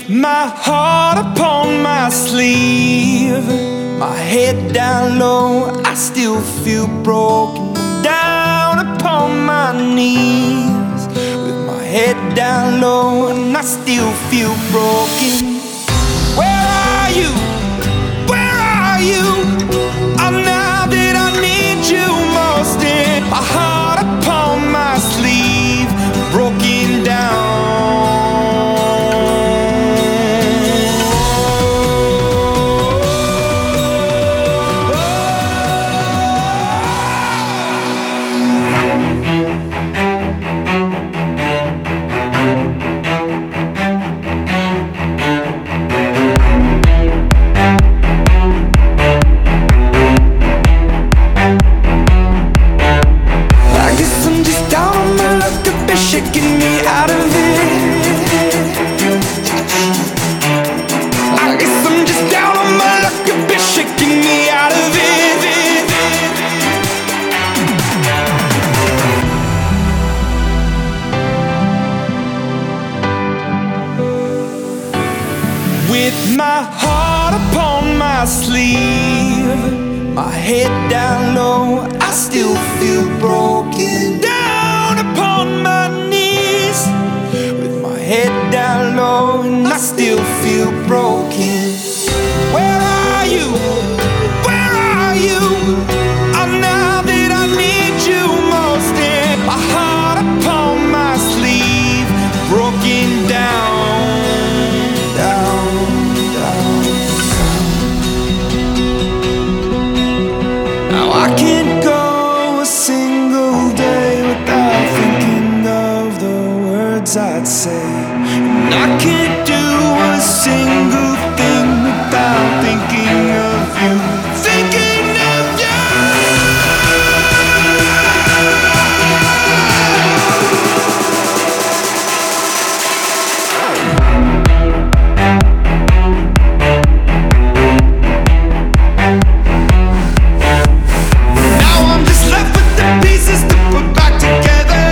my heart upon my sleeve, my head down low, I still feel broken. Down upon my knees, with my head down low, and I still feel broken. Where are you? Where are you? Oh, now that I need you most, in my heart upon my sleeve, broken down. Shaking me out of it. I guess I'm just down on my luck, a bit shaking me out of it. With my heart upon my sleeve, my head down low, I still feel broken. Down upon my knees, with my head down low, and I still feel broken. Where are you? Where are you? Oh, now that I need you most, in my heart upon my sleeve, broken down, down, down. Now I can't go a single day without thinking of the words I'd say, and I can't do a single thing without thinking of you, thinking of you. Now I'm just left with the pieces to put back together.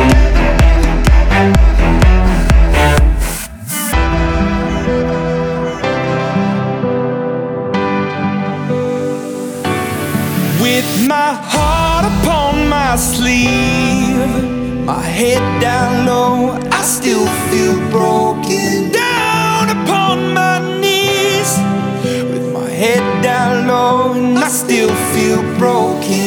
With my heart upon my sleeve, my head down low, I still feel broken. Down upon my knees, with my head down low, and I still feel broken.